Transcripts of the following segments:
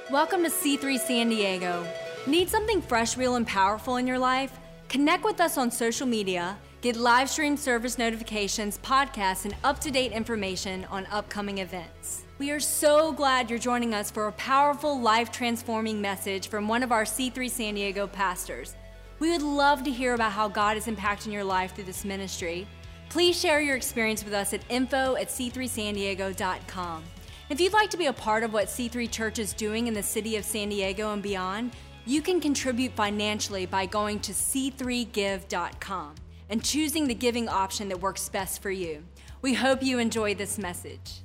Welcome to C3 San Diego. Need something fresh, real, and powerful in your life? Connect with us on social media, get live stream service notifications, podcasts, and up-to-date information on upcoming events. We are so glad you're joining us for a powerful, life-transforming message from one of our C3 San Diego pastors. We would love to hear about how God is impacting your life through this ministry. Please share your experience with us at info@c3sandiego.com. If you'd like to be a part of what C3 Church is doing in the city of San Diego and beyond, you can contribute financially by going to c3give.com and choosing the giving option that works best for you. We hope you enjoy this message.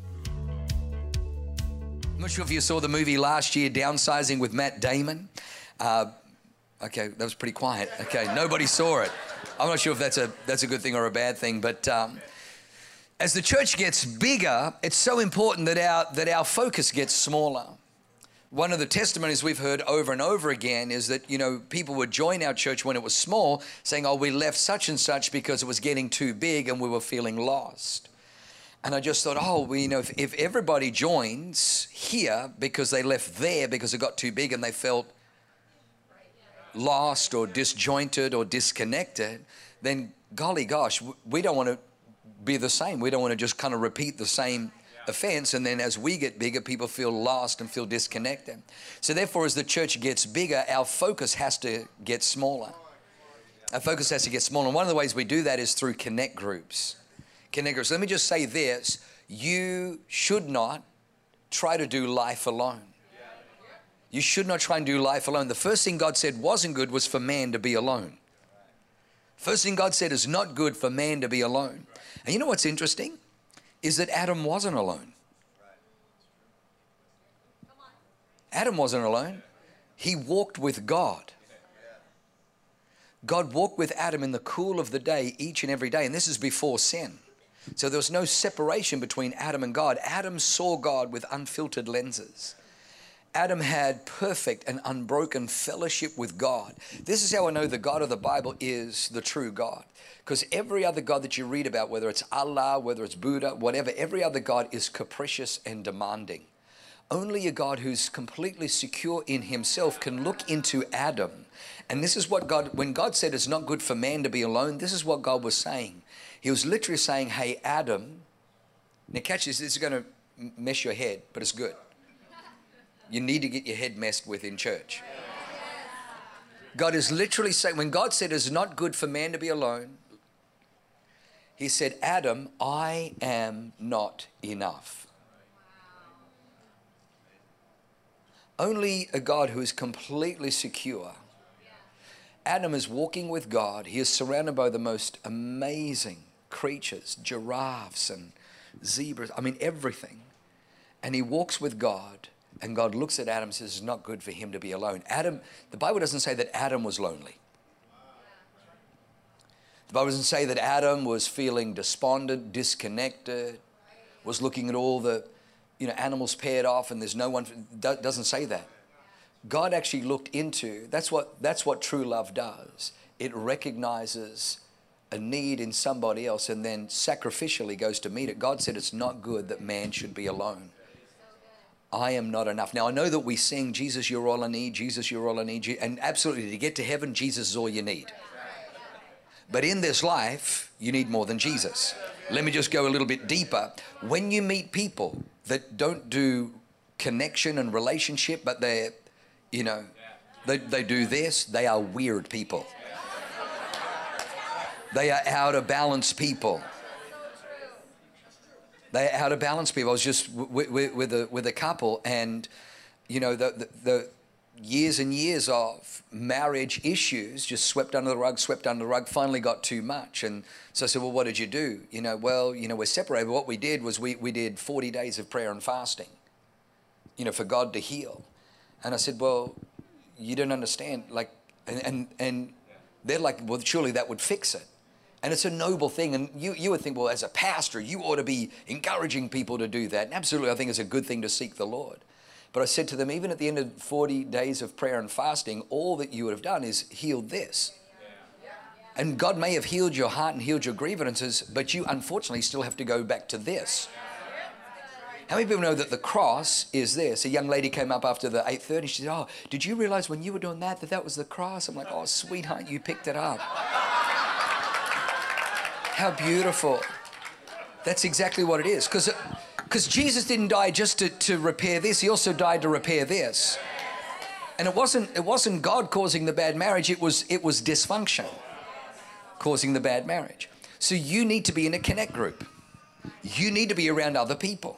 I'm not sure if you saw the movie last year, Downsizing with Matt Damon. Okay, that was pretty quiet. Okay, nobody saw it. I'm not sure if that's a good thing or a bad thing, but as the church gets bigger, it's so important that our focus gets smaller. One of the testimonies we've heard over and over again is that, people would join our church when it was small, saying, we left such and such because it was getting too big and we were feeling lost. And I just thought, if everybody joins here because they left there because it got too big and they felt lost or disjointed or disconnected, then golly gosh, we don't want to be the same. We don't want to just kind of repeat the same offense, and then as we get bigger, people feel lost and feel disconnected. So therefore, as the church gets bigger, our focus has to get smaller. Our focus has to get smaller. And one of the ways we do that is through connect groups. Connect groups. Let me just say this. You should not try to do life alone. You should not try and do life alone. The first thing God said wasn't good was for man to be alone. First thing God said is not good for man to be alone. And you know what's interesting? Is that Adam wasn't alone. Adam wasn't alone. He walked with God. God walked with Adam in the cool of the day each and every day. And this is before sin. So there was no separation between Adam and God. Adam saw God with unfiltered lenses. Adam had perfect and unbroken fellowship with God. This is how I know the God of the Bible is the true God. Because every other God that you read about, whether it's Allah, whether it's Buddha, whatever, every other God is capricious and demanding. Only a God who's completely secure in himself can look into Adam. And this is what when God said it's not good for man to be alone, this is what God was saying. He was literally saying, hey, Adam, now catch this, this is going to mess your head, but it's good. You need to get your head messed with in church. God is literally saying, when God said it's not good for man to be alone, he said, Adam, I am not enough. Only a God who is completely secure. Adam is walking with God. He is surrounded by the most amazing creatures, giraffes and zebras, everything. And he walks with God. And God looks at Adam and says, it's not good for him to be alone. Adam, the Bible doesn't say that Adam was lonely. The Bible doesn't say that Adam was feeling despondent, disconnected, was looking at all the, animals paired off and there's no one. Doesn't say that. God actually looked into, that's what true love does. It recognizes a need in somebody else and then sacrificially goes to meet it. God said it's not good that man should be alone. I am not enough. Now, I know that we sing, Jesus, you're all I need, Jesus, you're all I need. And absolutely, to get to heaven, Jesus is all you need. But in this life, you need more than Jesus. Let me just go a little bit deeper. When you meet people that don't do connection and relationship, but they do this, they are weird people. They are out of balance people. They're out of balance people. I was just with a couple, and the years and years of marriage issues just swept under the rug, finally got too much. And so I said, well, what did you do? We're separated. What we did was we did 40 days of prayer and fasting, for God to heal. And I said, well, you don't understand. And they're like, well, surely that would fix it. And it's a noble thing. And you would think, well, as a pastor, you ought to be encouraging people to do that. And absolutely, I think it's a good thing to seek the Lord. But I said to them, even at the end of 40 days of prayer and fasting, all that you would have done is healed this. And God may have healed your heart and healed your grievances, but you unfortunately still have to go back to this. How many people know that the cross is this? A young lady came up after the 8:30. She said, oh, did you realize when you were doing that that was the cross? I'm like, oh, sweetheart, you picked it up. How beautiful. That's exactly what it is. Because Jesus didn't die just to repair this. He also died to repair this. And it wasn't God causing the bad marriage. It was dysfunction causing the bad marriage. So you need to be in a connect group. You need to be around other people.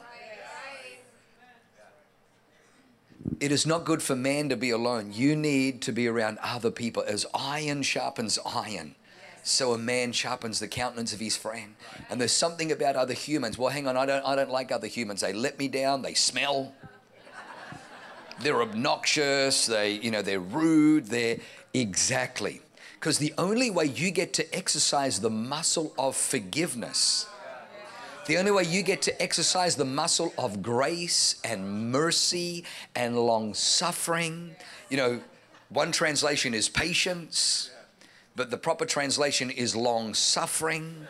It is not good for man to be alone. You need to be around other people. As iron sharpens iron, so a man sharpens the countenance of his friend. And there's something about other humans. Well, hang on, I don't like other humans. They let me down. They smell. They're obnoxious. They're rude. Exactly. Because the only way you get to exercise the muscle of forgiveness, the only way you get to exercise the muscle of grace and mercy and long suffering, one translation is patience, but the proper translation is long suffering,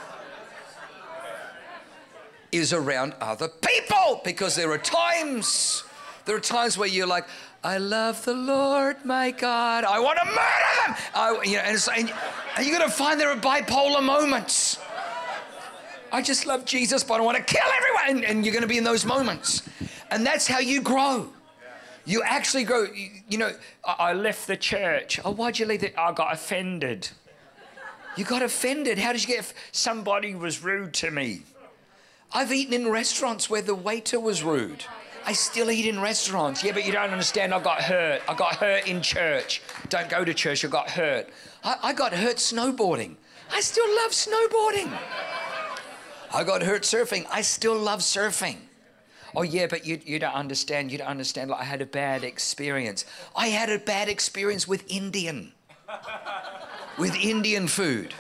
is around other people. Because there are times where you're like, I love the Lord, my God. I want to murder them. And you're going to find there are bipolar moments. I just love Jesus, but I want to kill everyone. And you're going to be in those moments. And that's how you grow. You actually grow. I left the church. Oh, why'd you leave it? I got offended. You got offended? How did you get? Somebody was rude to me. I've eaten in restaurants where the waiter was rude. I still eat in restaurants. Yeah, but you don't understand. I got hurt. I got hurt in church. Don't go to church. I got hurt. I got hurt snowboarding. I still love snowboarding. I got hurt surfing. I still love surfing. Oh, yeah, but you don't understand. You don't understand. Like, I had a bad experience. I had a bad experience with Indian food.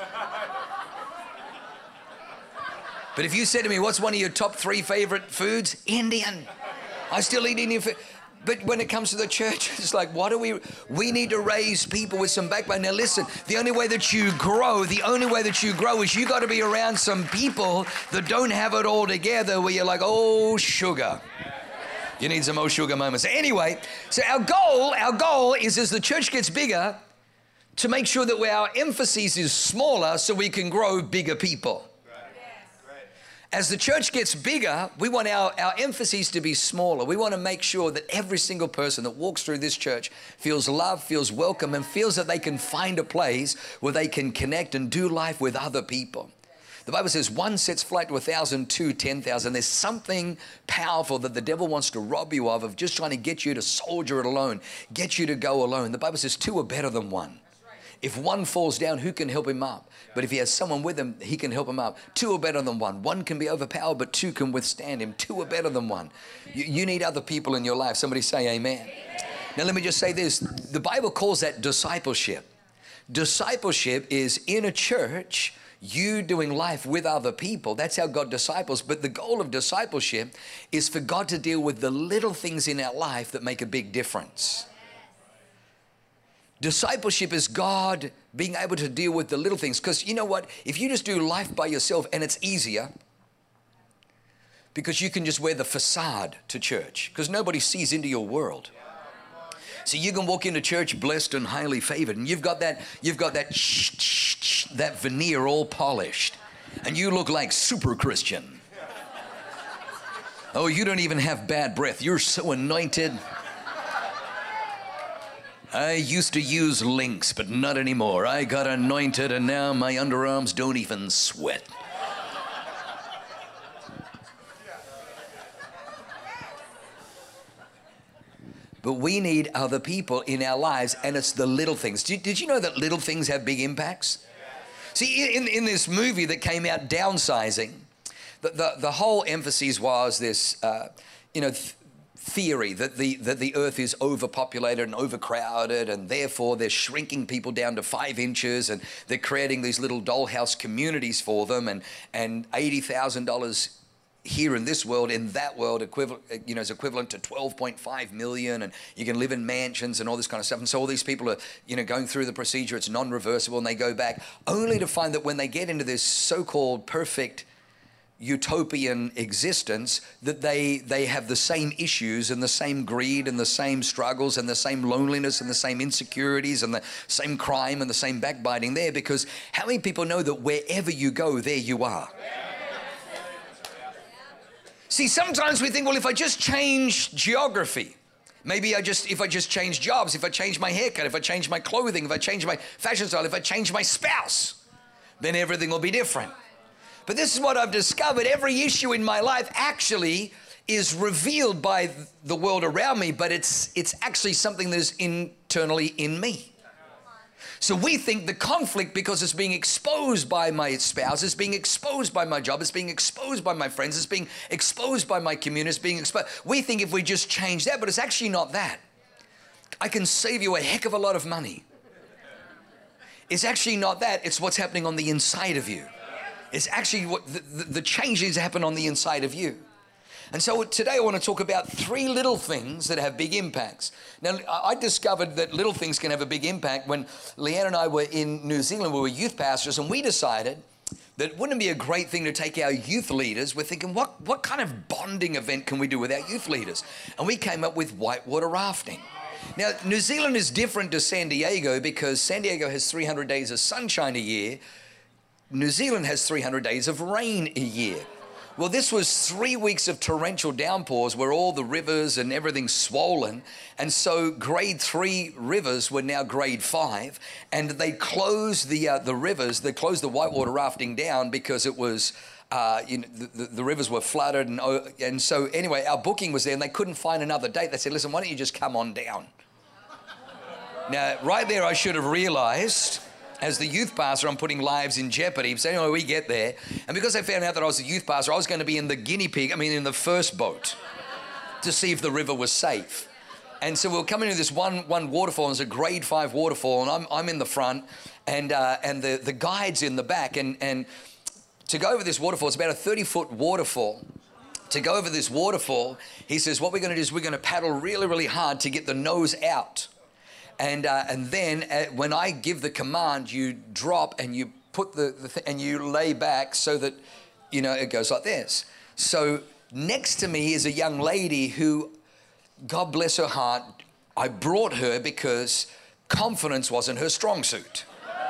But if you said to me, what's one of your top 3 favorite foods? Indian. I still eat Indian food. But when it comes to the church, it's like, we need to raise people with some backbone. Now listen, the only way that you grow is you got to be around some people that don't have it all together, where you're like, oh, sugar. You need some oh, sugar moments. Anyway, so our goal is, as the church gets bigger, to make sure that our emphasis is smaller so we can grow bigger people. As the church gets bigger, we want our emphasis to be smaller. We want to make sure that every single person that walks through this church feels loved, feels welcome, and feels that they can find a place where they can connect and do life with other people. The Bible says 1 sets flight to 1,000, 2, 10,000. There's something powerful that the devil wants to rob you of just trying to get you to soldier it alone, get you to go alone. The Bible says 2 are better than 1. If 1 falls down, who can help him up? But if he has someone with him, he can help him up. 2 are better than 1. 1 can be overpowered, but 2 can withstand him. 2 are better than 1. You need other people in your life. Somebody say amen. Amen. Now let me just say this. The Bible calls that discipleship. Discipleship is in a church, you doing life with other people. That's how God disciples. But the goal of discipleship is for God to deal with the little things in our life that make a big difference. Discipleship is God being able to deal with the little things. Because you know what? If you just do life by yourself, and it's easier, because you can just wear the facade to church, because nobody sees into your world. So you can walk into church blessed and highly favored, and you've got that veneer all polished, and you look like super Christian. Oh, you don't even have bad breath. You're so anointed. I used to use Lynx, but not anymore. I got anointed, and now my underarms don't even sweat. But we need other people in our lives, and it's the little things. Did you know that little things have big impacts? See, in this movie that came out, Downsizing, the whole emphasis was this, theory that the earth is overpopulated and overcrowded, and therefore they're shrinking people down to 5 inches, and they're creating these little dollhouse communities for them, and $80,000 here in this world, in that world, is equivalent to 12.5 million, and you can live in mansions and all this kind of stuff. And so all these people are, going through the procedure. It's non-reversible, and they go back only to find that when they get into this so-called perfect, utopian existence, that they have the same issues and the same greed and the same struggles and the same loneliness and the same insecurities and the same crime and the same backbiting there, because how many people know that wherever you go, there you are? See, sometimes we think, well, if I just change geography, maybe if I just change jobs, if I change my haircut, if I change my clothing, if I change my fashion style, if I change my spouse, then everything will be different. But this is what I've discovered. Every issue in my life actually is revealed by the world around me, but it's actually something that is internally in me. So we think the conflict, because it's being exposed by my spouse, it's being exposed by my job, it's being exposed by my friends, it's being exposed by my community, it's being exposed. We think if we just change that, but it's actually not that. I can save you a heck of a lot of money. It's actually not that. It's what's happening on the inside of you. It's actually what the changes happen on the inside of you. And so today I want to talk about 3 little things that have big impacts. Now, I discovered that little things can have a big impact when Leanne and I were in New Zealand. We were youth pastors, and we decided that wouldn't it be a great thing to take our youth leaders? We're thinking, what kind of bonding event can we do with our youth leaders? And we came up with whitewater rafting. Now, New Zealand is different to San Diego because San Diego has 300 days of sunshine a year. New Zealand has 300 days of rain a year. Well, this was 3 weeks of torrential downpours where all the rivers and everything's swollen. And so grade 3 rivers were now grade 5. And they closed the rivers, they closed the whitewater rafting down because it was, the rivers were flooded. And so anyway, our booking was there and they couldn't find another date. They said, listen, why don't you just come on down? Now, right there, I should have realized, as the youth pastor, I'm putting lives in jeopardy. So anyway, we get there. And because I found out that I was a youth pastor, I was going to be in the first boat to see if the river was safe. And so we'll come into this one waterfall, and it's a grade 5 waterfall, and I'm in the front, and the guide's in the back. And to go over this waterfall, it's about a 30-foot waterfall. To go over this waterfall, he says, what we're going to do is we're going to paddle really, really hard to get the nose out. And then when I give the command, you drop and you put and you lay back so that, it goes like this. So next to me is a young lady who, God bless her heart, I brought her because confidence wasn't her strong suit.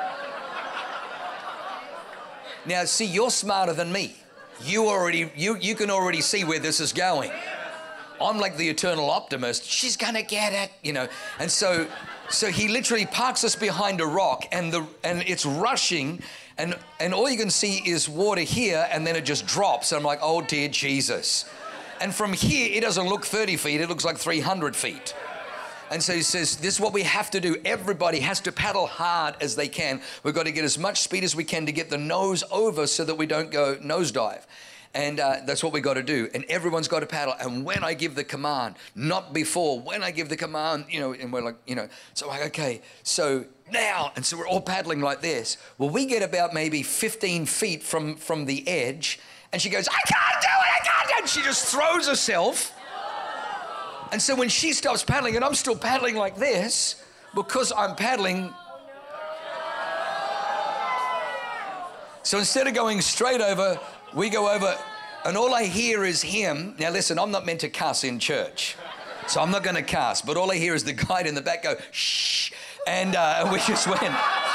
Now, see, you're smarter than me. You can already see where this is going. I'm like the eternal optimist. She's gonna get it, And so he literally parks us behind a rock, and it's rushing, and all you can see is water here, and then it just drops. And I'm like, oh dear Jesus. And from here, it doesn't look 30 feet, it looks like 300 feet. And so he says, this is what we have to do. Everybody has to paddle hard as they can. We've got to get as much speed as we can to get the nose over so that we don't go nosedive. And that's what we got to do. And everyone's got to paddle. And when I give the command, not before, when I give the command, and we're like, so I'm like, okay, so now. And so we're all paddling like this. Well, we get about maybe 15 feet from the edge. And she goes, I can't do it, I can't do it. And she just throws herself. And so when she stops paddling, and I'm still paddling like this, because I'm paddling. So instead of going straight over, we go over, and all I hear is him. Now listen, I'm not meant to cuss in church, so I'm not going to cuss, but all I hear is the guide in the back go, shh, and we just went.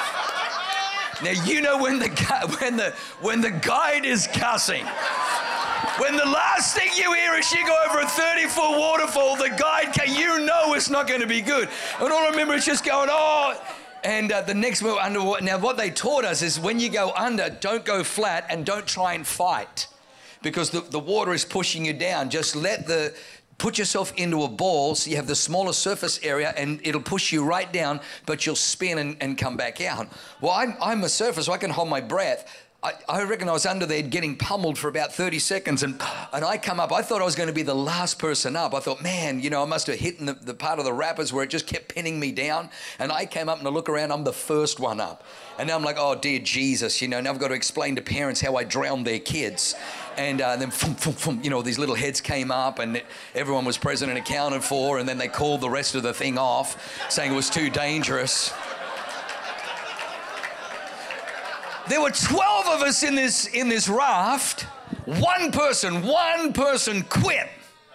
Now when the guide is cussing, when the last thing you hear is she go over a 30-foot waterfall, the guide it's not going to be good. And all I remember is just going, oh. And the next move underwater. Now, what they taught us is when you go under, don't go flat and don't try and fight, because the water is pushing you down. Just put yourself into a ball so you have the smaller surface area, and it'll push you right down, but you'll spin and come back out. Well, I'm a surfer, so I can hold my breath. I reckon I was under there getting pummeled for about 30 seconds, and I come up. I thought I was going to be the last person up. I thought, man, I must have hit the part of the rapids where it just kept pinning me down. And I came up and I look around, I'm the first one up. And now I'm like, oh, dear Jesus, now I've got to explain to parents how I drowned their kids. And then, these little heads came up, and everyone was present and accounted for, and then they called the rest of the thing off, saying it was too dangerous. There were 12 of us in this raft. One person quit.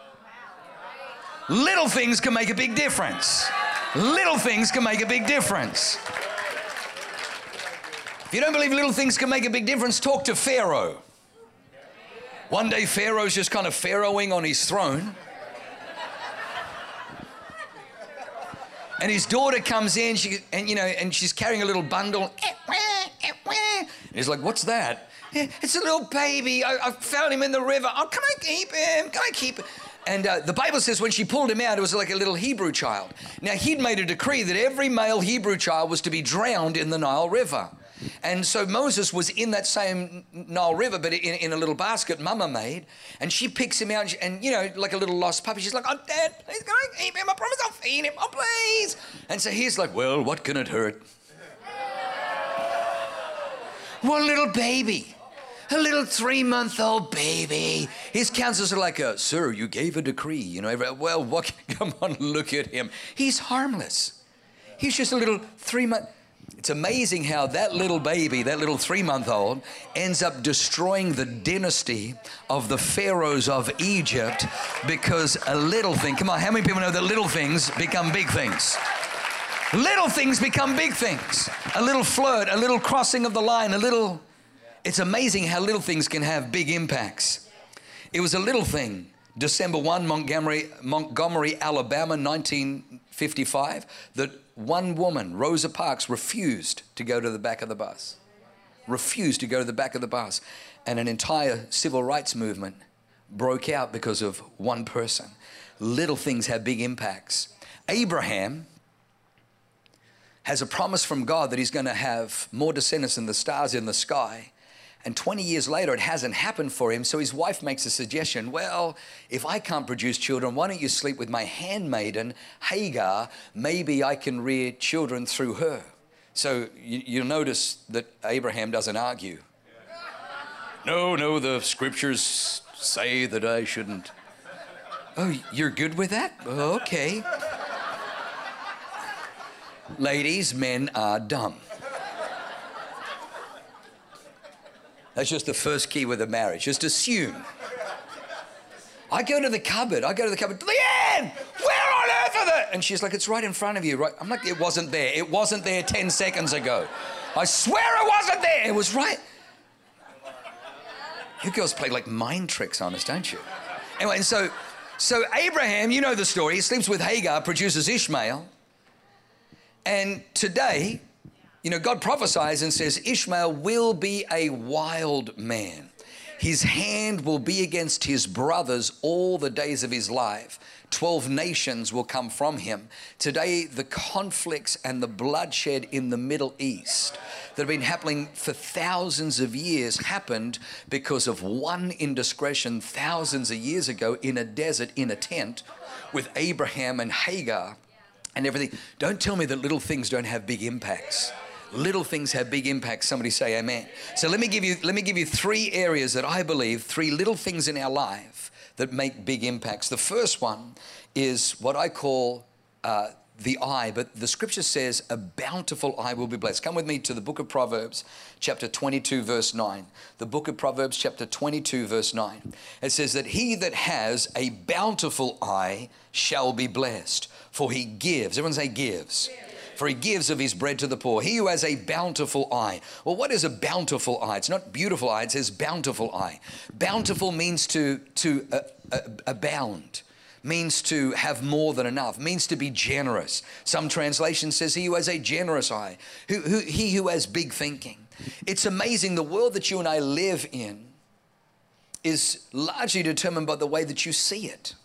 Little things can make a big difference. Little things can make a big difference. If you don't believe little things can make a big difference, talk to Pharaoh. One day Pharaoh's just kind of pharaohing on his throne. And his daughter comes in, and she's carrying a little bundle. And he's like, what's that? It's a little baby. I found him in the river. Oh, can I keep him? Can I keep him? And the Bible says when she pulled him out, it was like a little Hebrew child. Now, he'd made a decree that every male Hebrew child was to be drowned in the Nile River. And so Moses was in that same Nile River, but in a little basket Mama made. And she picks him out, and like a little lost puppy, she's like, oh, Dad, please, can I keep him? I promise I'll feed him. Oh, please. And so he's like, well, what can it hurt? One little baby. A little 3-month-old baby. His counselors are like, sir, you gave a decree. Well, what? Come on, look at him. He's harmless. He's just a little 3-month. It's amazing how that little baby, that little 3-month-old, ends up destroying the dynasty of the pharaohs of Egypt because a little thing. Come on, how many people know that little things become big things? Little things become big things. A little flirt, a little crossing of the line, It's amazing how little things can have big impacts. It was a little thing. December 1, Montgomery, Alabama, 1955, that one woman, Rosa Parks, refused to go to the back of the bus. Refused to go to the back of the bus. And an entire civil rights movement broke out because of one person. Little things have big impacts. Abraham has a promise from God that he's going to have more descendants than the stars in the sky. And 20 years later, it hasn't happened for him. So his wife makes a suggestion. Well, if I can't produce children, why don't you sleep with my handmaiden, Hagar? Maybe I can rear children through her. So you'll notice that Abraham doesn't argue. No, the scriptures say that I shouldn't. Oh, you're good with that? Okay. Ladies, men are dumb. That's just the first key with a marriage. Just assume. I go to the cupboard. Leanne, where on earth are they? And she's like, it's right in front of you. Right? I'm like, it wasn't there. It wasn't there 10 seconds ago. I swear it wasn't there. It was right. You girls play like mind tricks on us, don't you? Anyway, and so Abraham, you know the story. He sleeps with Hagar, produces Ishmael. And today, God prophesies and says Ishmael will be a wild man. His hand will be against his brothers all the days of his life. 12 nations will come from him. Today, the conflicts and the bloodshed in the Middle East that have been happening for thousands of years happened because of one indiscretion thousands of years ago in a desert, in a tent, with Abraham and Hagar and everything. Don't tell me that little things don't have big impacts. Little things have big impacts. Somebody say amen. So let me give you 3 areas that I believe, 3 little things in our life that make big impacts. The first one is what I call the eye, but the scripture says a bountiful eye will be blessed. Come with me to the book of Proverbs, chapter 22, verse 9. The book of Proverbs, chapter 22, verse 9. It says that he that has a bountiful eye shall be blessed, for he gives. Everyone say gives. For he gives of his bread to the poor. He who has a bountiful eye. Well, what is a bountiful eye? It's not beautiful eye, it says bountiful eye. Bountiful means to abound, means to have more than enough, means to be generous. Some translation says he who has a generous eye, he who has big thinking. It's amazing, the world that you and I live in is largely determined by the way that you see it.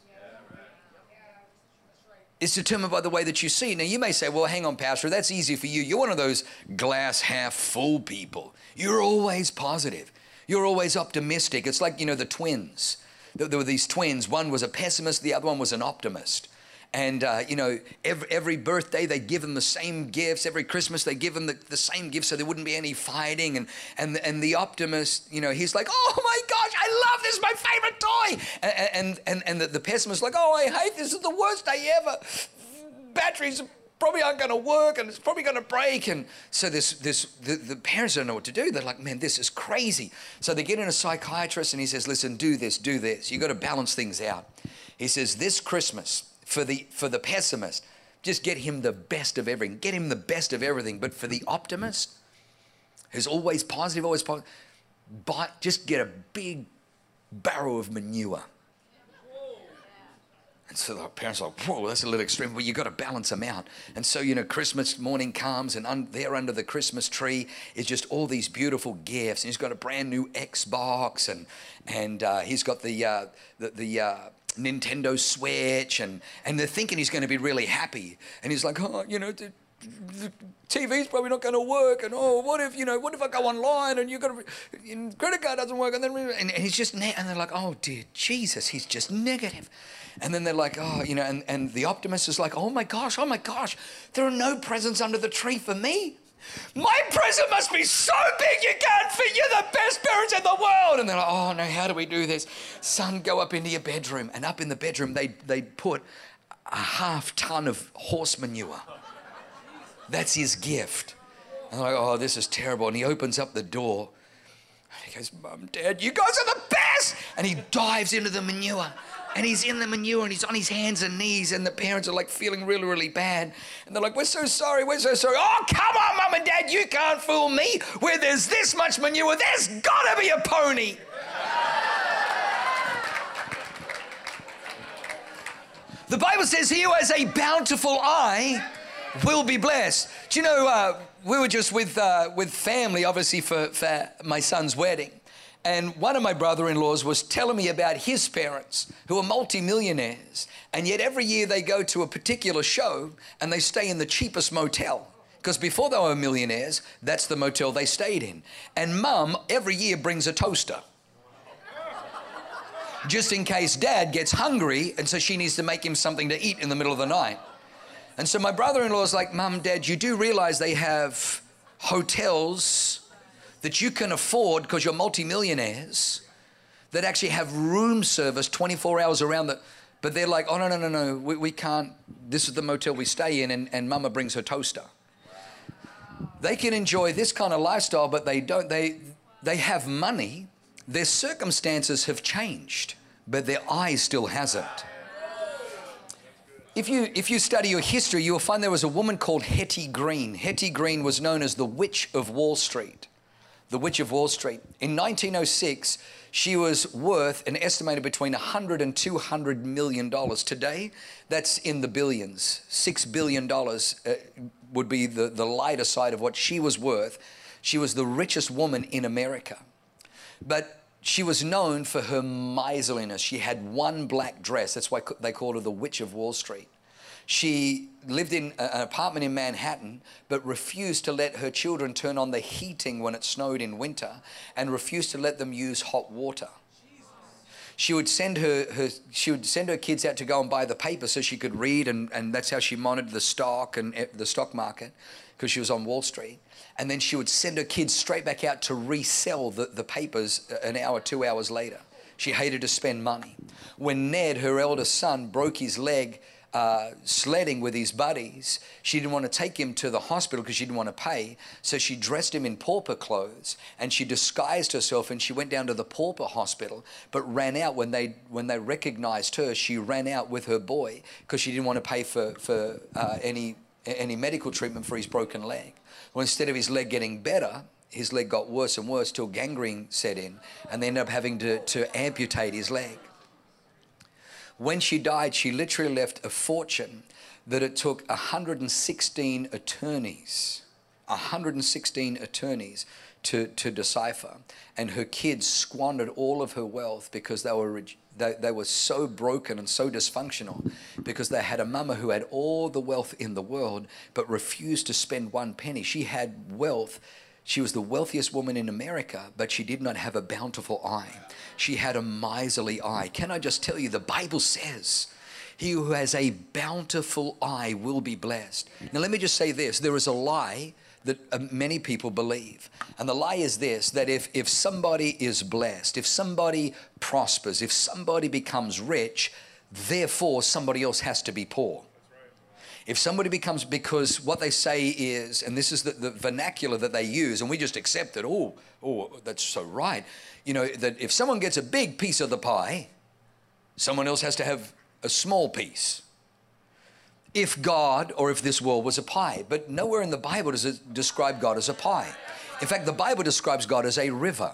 It's determined by the way that you see. Now, you may say, well, hang on, Pastor, that's easy for you. You're one of those glass half full people. You're always positive. You're always optimistic. It's like, the twins. There were these twins. One was a pessimist. The other one was an optimist. And, every birthday they give them the same gifts. Every Christmas they give them the same gifts so there wouldn't be any fighting. And the optimist, he's like, oh my gosh, I love this, my favorite toy. And the pessimist like, oh, I hate this is the worst day ever. Batteries probably aren't going to work and it's probably going to break. And so the parents don't know what to do. They're like, man, this is crazy. So they get in a psychiatrist and he says, listen, do this. You got to balance things out. He says, this Christmas, for the pessimist, just get him the best of everything. Get him the best of everything. But for the optimist, who's always positive, just get a big barrow of manure. And so the parents are like, whoa, that's a little extreme. Well, you've got to balance them out. And so, Christmas morning comes and there under the Christmas tree is just all these beautiful gifts. And he's got a brand new Xbox and he's got the Nintendo Switch and they're thinking he's going to be really happy. And he's like, the TV's probably not going to work, and what if I go online and credit card doesn't work, and he's just and they're like, oh dear Jesus, he's just negative. And then they're like, and the optimist is like, oh my gosh, there are no presents under the tree for me. My present must be so big you can't fit. You're the best parents in the world. And they're like, oh no, how do we do this? Son, go up into your bedroom. And up in the bedroom, they put a half-ton of horse manure. That's his gift. And they're like, oh, this is terrible. And he opens up the door. And he goes, Mum, Dad, you guys are the best. And he dives into the manure. And he's in the manure and he's on his hands and knees. And the parents are like feeling really, really bad. And they're like, we're so sorry. Oh, come on, Mum and Dad, you can't fool me. Where there's this much manure, there's got to be a pony. The Bible says he who has a bountiful eye will be blessed. Do you know, we were just with family, obviously, for my son's wedding. And one of my brother-in-laws was telling me about his parents who are multimillionaires. And yet every year they go to a particular show and they stay in the cheapest motel. Because before they were millionaires, that's the motel they stayed in. And Mum every year brings a toaster. Just in case Dad gets hungry and so she needs to make him something to eat in the middle of the night. And so my brother-in-law is like, Mum, Dad, you do realize they have hotels that you can afford because you're multimillionaires that actually have room service 24 hours around but they're like, oh, no, we can't. This is the motel we stay in and Mama brings her toaster. They can enjoy this kind of lifestyle, but they don't. They have money. Their circumstances have changed, but their eye still hasn't. If you study your history, you will find there was a woman called Hetty Green. Hetty Green was known as the Witch of Wall Street. The Witch of Wall Street. In 1906, she was worth an estimated between $100 and $200 million. Today, that's in the billions. $6 billion would be the lighter side of what she was worth. She was the richest woman in America. But she was known for her miserliness. She had one black dress. That's why they called her the Witch of Wall Street. She lived in an apartment in Manhattan, but refused to let her children turn on the heating when it snowed in winter, and refused to let them use hot water. She would send her kids out to go and buy the paper so she could read, and that's how she monitored the stock and the stock market, because she was on Wall Street. And then she would send her kids straight back out to resell the papers an hour, 2 hours later. She hated to spend money. When Ned, her eldest son, broke his leg sledding with his buddies, she didn't want to take him to the hospital because she didn't want to pay. So she dressed him in pauper clothes and she disguised herself, and she went down to the pauper hospital, but ran out when they recognized her. She ran out with her boy because she didn't want to pay for any medical treatment for his broken leg. Well, instead of his leg getting better, his leg got worse and worse till gangrene set in, and they ended up having to amputate his leg. When she died, she literally left a fortune that it took 116 attorneys to decipher. And her kids squandered all of her wealth because they were so broken and so dysfunctional, because they had a mama who had all the wealth in the world but refused to spend one penny. She had wealth. She was the wealthiest woman in America, but she did not have a bountiful eye. She had a miserly eye. Can I just tell you, the Bible says, he who has a bountiful eye will be blessed. Now, let me just say this. There is a lie that many people believe. And the lie is this, that if somebody is blessed, if somebody prospers, if somebody becomes rich, therefore somebody else has to be poor. If somebody becomes, because what they say is, and this is the vernacular that they use, and we just accept it, oh, that's so right. You know, that if someone gets a big piece of the pie, someone else has to have a small piece. If God, or if this world was a pie. But nowhere in the Bible does it describe God as a pie. In fact, the Bible describes God as a river.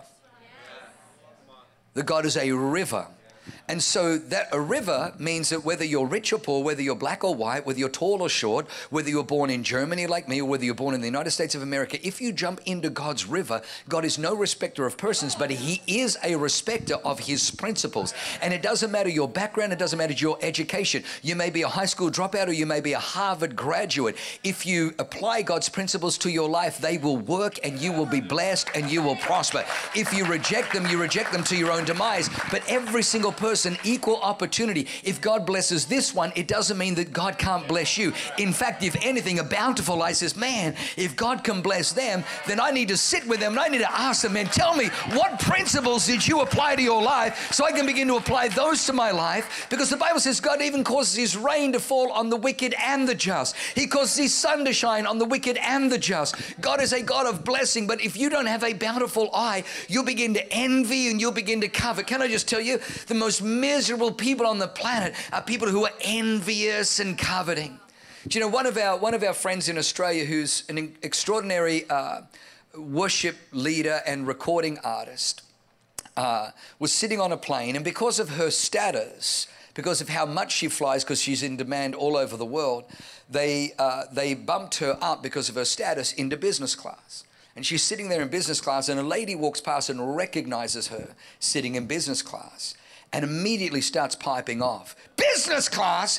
That God is a river. And so that a river means that whether you're rich or poor, whether you're black or white, whether you're tall or short, whether you're born in Germany like me, or whether you're born in the United States of America, if you jump into God's river, God is no respecter of persons, but he is a respecter of his principles. And it doesn't matter your background, it doesn't matter your education. You may be a high school dropout or you may be a Harvard graduate. If you apply God's principles to your life, they will work and you will be blessed and you will prosper. If you reject them to your own demise. But every single person, equal opportunity. If God blesses this one, it doesn't mean that God can't bless you. In fact, if anything, a bountiful life says, man, if God can bless them, then I need to sit with them and I need to ask them, man, tell me, what principles did you apply to your life so I can begin to apply those to my life? Because the Bible says God even causes his rain to fall on the wicked and the just. He causes his sun to shine on the wicked and the just. God is a God of blessing, but if you don't have a bountiful eye, you'll begin to envy and you'll begin to covet. Can I just tell you, the most miserable people on the planet are people who are envious and coveting. Do you know, one of our friends in Australia who's an extraordinary worship leader and recording artist was sitting on a plane, and because of her status, because of how much she flies, because she's in demand all over the world, they bumped her up because of her status into business class. And she's sitting there in business class, and a lady walks past and recognizes her sitting in business class and immediately starts piping off. Business class,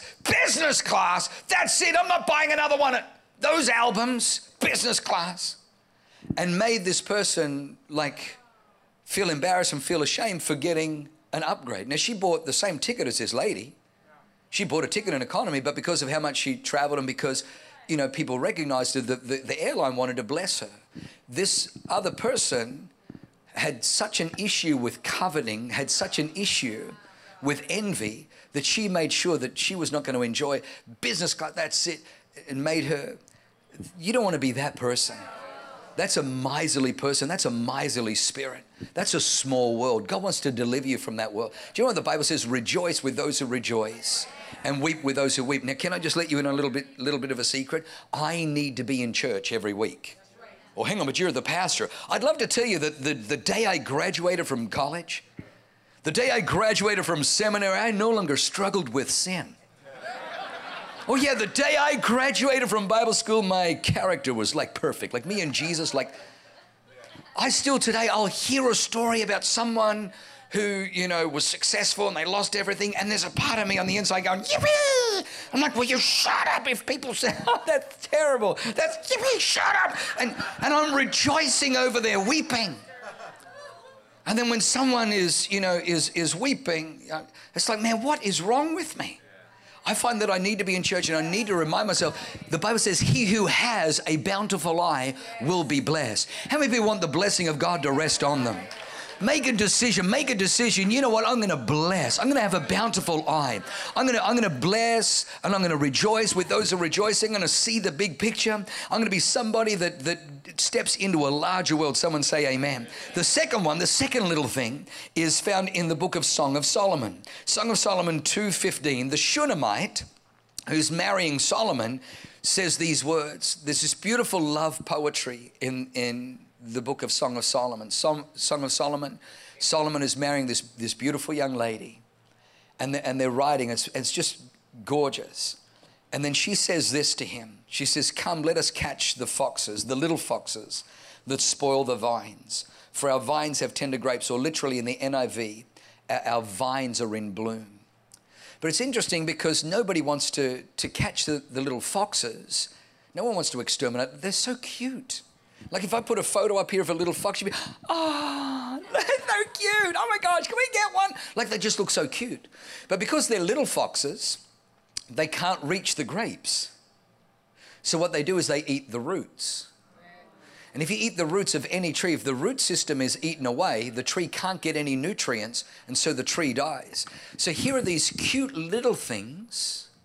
that's it, I'm not buying another one of those albums, business class. And made this person like feel embarrassed and feel ashamed for getting an upgrade. Now, she bought the same ticket as this lady. She bought a ticket in economy, but because of how much she traveled and because, you know, people recognized her, the airline wanted to bless her. This other person had such an issue with coveting, had such an issue with envy, that she made sure that she was not going to enjoy business class, that's it, and made her, you don't want to be that person. That's a miserly person. That's a miserly spirit. That's a small world. God wants to deliver you from that world. Do you know what the Bible says? Rejoice with those who rejoice and weep with those who weep. Now, can I just let you in a little bit of a secret? I need to be in church every week. Oh, hang on, but you're the pastor. I'd love to tell you that the day I graduated from college, the day I graduated from seminary, I no longer struggled with sin. Oh yeah, the day I graduated from Bible school, my character was like perfect. Like me and Jesus, like, I still today, I'll hear a story about someone who, you know, was successful and they lost everything, and there's a part of me on the inside going, yippee! I'm like, will you shut up if people say, oh, that's terrible. That's, yippee, shut up! And I'm rejoicing over their weeping. And then when someone is, you know, is weeping, it's like, man, what is wrong with me? I find that I need to be in church and I need to remind myself, the Bible says, he who has a bountiful eye will be blessed. How many people want the blessing of God to rest on them? Make a decision. You know what? I'm going to bless. I'm going to have a bountiful eye. I'm going to bless and I'm going to rejoice with those who are rejoicing. I'm going to see the big picture. I'm going to be somebody that steps into a larger world. Someone say amen. The second little thing is found in the book of Song of Solomon. Song of Solomon 2:15. The Shunammite who's marrying Solomon says these words. There's this beautiful love poetry in the book of Song of Solomon. Song of Solomon. Solomon is marrying this beautiful young lady, and they're riding. It's just gorgeous. And then she says this to him. She says, come, let us catch the foxes, the little foxes that spoil the vines. For our vines have tender grapes, or literally in the NIV, our vines are in bloom. But it's interesting because nobody wants to catch the little foxes. No one wants to exterminate them. They're so cute. Like if I put a photo up here of a little fox, you'd be, oh, they're so cute. Oh my gosh, can we get one? Like they just look so cute. But because they're little foxes, they can't reach the grapes. So what they do is they eat the roots. And if you eat the roots of any tree, if the root system is eaten away, the tree can't get any nutrients, and so the tree dies. So here are these cute little things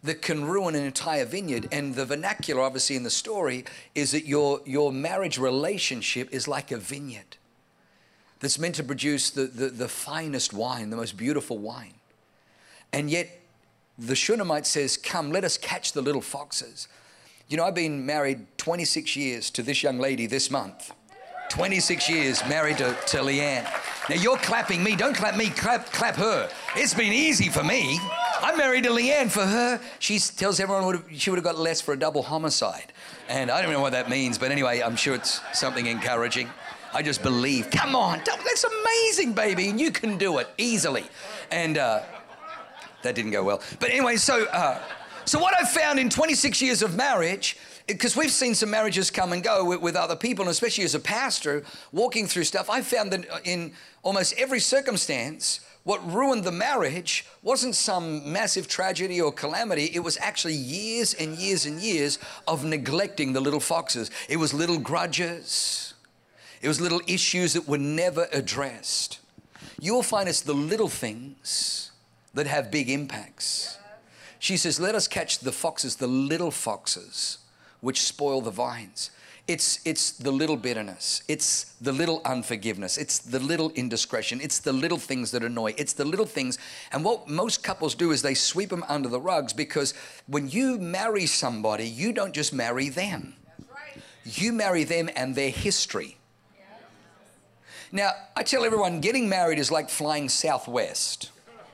that can ruin an entire vineyard. And the vernacular, obviously, in the story is that your marriage relationship is like a vineyard that's meant to produce the finest wine, the most beautiful wine. And yet the Shunammite says, come, let us catch the little foxes. You know, I've been married 26 years to this young lady this month. 26 years married to Leanne. Now you're clapping me. Don't clap me, clap her. It's been easy for me. I'm married to Leanne. For her, she tells everyone she would have got less for a double homicide. And I don't know what that means, but anyway, I'm sure it's something encouraging. I just believe. Come on, that's amazing, baby. And you can do it easily. And that didn't go well. But anyway, so what I've found in 26 years of marriage, because we've seen some marriages come and go with other people, and especially as a pastor, walking through stuff, I found that in almost every circumstance, what ruined the marriage wasn't some massive tragedy or calamity. It was actually years and years and years of neglecting the little foxes. It was little grudges. It was little issues that were never addressed. You will find it's the little things that have big impacts. She says, let us catch the foxes, the little foxes, which spoil the vines. It's the little bitterness. It's the little unforgiveness. It's the little indiscretion. It's the little things that annoy. It's the little things. And what most couples do is they sweep them under the rugs, because when you marry somebody, you don't just marry them. You marry them and their history. Now, I tell everyone, getting married is like flying Southwest.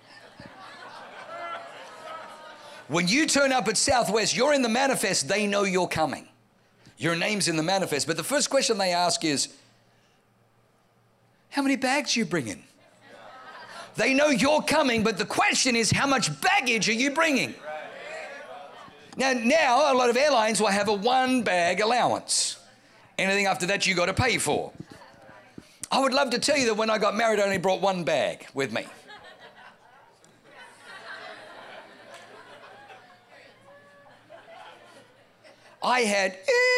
When you turn up at Southwest, you're in the manifest, they know you're coming. Your name's in the manifest. But the first question they ask is, how many bags are you bringing? They know you're coming, but the question is, how much baggage are you bringing? Now a lot of airlines will have a 1-bag allowance. Anything after that, you got to pay for. I would love to tell you that when I got married, I only brought 1 bag with me. I had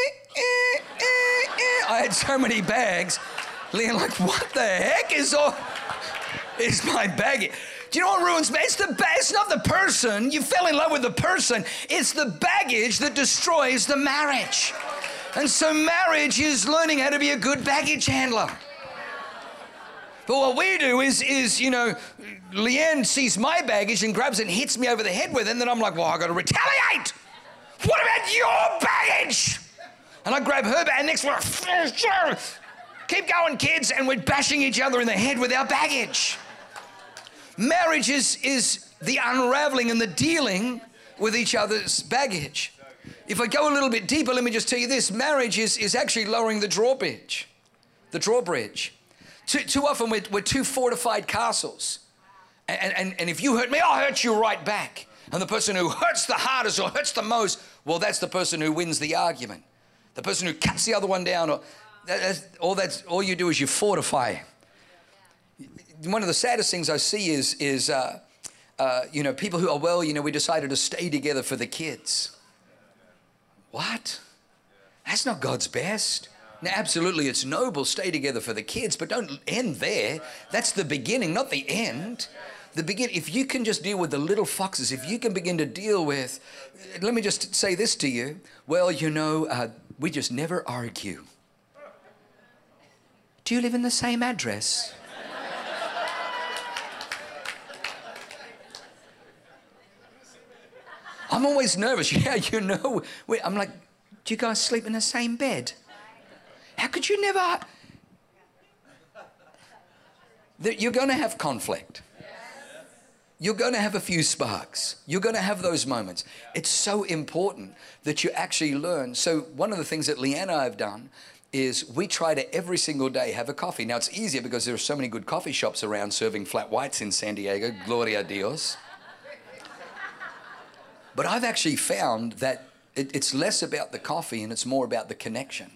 so many bags. Leanne, like, what the heck is my bag? Do you know what ruins me? It's not the person. You fell in love with the person. It's the baggage that destroys the marriage. And so marriage is learning how to be a good baggage handler. But what we do is, you know, Leanne sees my baggage and grabs it and hits me over the head with it, and then I'm like, well, I've got to retaliate. What about your baggage? And I grab her bag, and next one, keep going, kids, and we're bashing each other in the head with our baggage. Marriage is the unraveling and the dealing with each other's baggage. If I go a little bit deeper, let me just tell you this. Marriage is actually lowering the drawbridge. The drawbridge. Too often we're two fortified castles. And if you hurt me, I'll hurt you right back. And the person who hurts the hardest or hurts the most, well, that's the person who wins the argument. The person who cuts the other one down, all you do is you fortify. One of the saddest things I see is you know, people who are, well, you know, we decided to stay together for the kids. What? That's not God's best. Now, absolutely, it's noble, stay together for the kids, but don't end there. That's the beginning, not the end. If you can just deal with the little foxes, if you can begin to deal with, let me just say this to you. Well, you know, we just never argue. Do you live in the same address? I'm always nervous. Yeah, you know. I'm like, do you guys sleep in the same bed? How could you never? You're going to have conflict. You're going to have a few sparks. You're going to have those moments. It's so important that you actually learn. So one of the things that Leanne and I have done is we try to every single day have a coffee. Now, it's easier because there are so many good coffee shops around serving flat whites in San Diego. Gloria a Dios. But I've actually found that it's less about the coffee and it's more about the connection.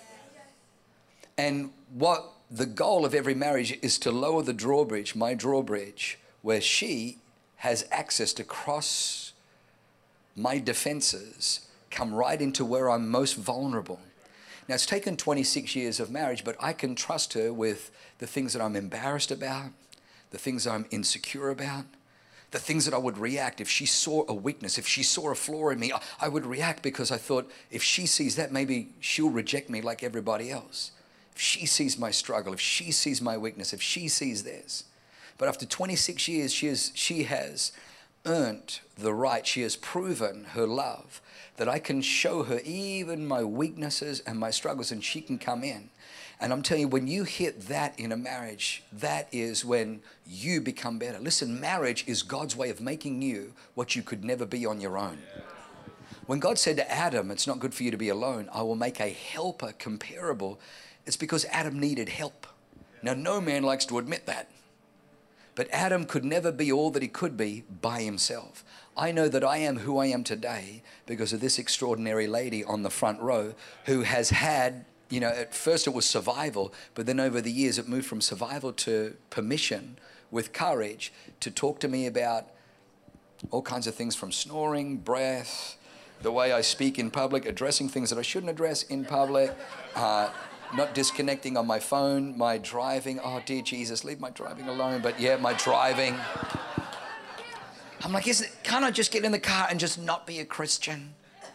And what the goal of every marriage is to lower the drawbridge, my drawbridge, where she has access to cross my defenses, come right into where I'm most vulnerable. Now, it's taken 26 years of marriage, but I can trust her with the things that I'm embarrassed about, the things I'm insecure about, The things that I would react if she saw a weakness, if she saw a flaw in me, I would react because I thought, if she sees that, maybe she'll reject me like everybody else. If she sees my struggle, if she sees my weakness, if she sees theirs. But after 26 years, she has earned the right. She has proven her love, that I can show her even my weaknesses and my struggles, and she can come in. And I'm telling you, when you hit that in a marriage, that is when you become better. Listen, marriage is God's way of making you what you could never be on your own. When God said to Adam, it's not good for you to be alone, I will make a helper comparable, it's because Adam needed help. Now, no man likes to admit that. But Adam could never be all that he could be by himself. I know that I am who I am today because of this extraordinary lady on the front row who has had, you know, at first it was survival, but then over the years it moved from survival to permission with courage to talk to me about all kinds of things, from snoring, breath, the way I speak in public, addressing things that I shouldn't address in public, not disconnecting on my phone, my driving. Oh, dear Jesus, leave my driving alone. But yeah, my driving. I'm like, can't I just get in the car and just not be a Christian?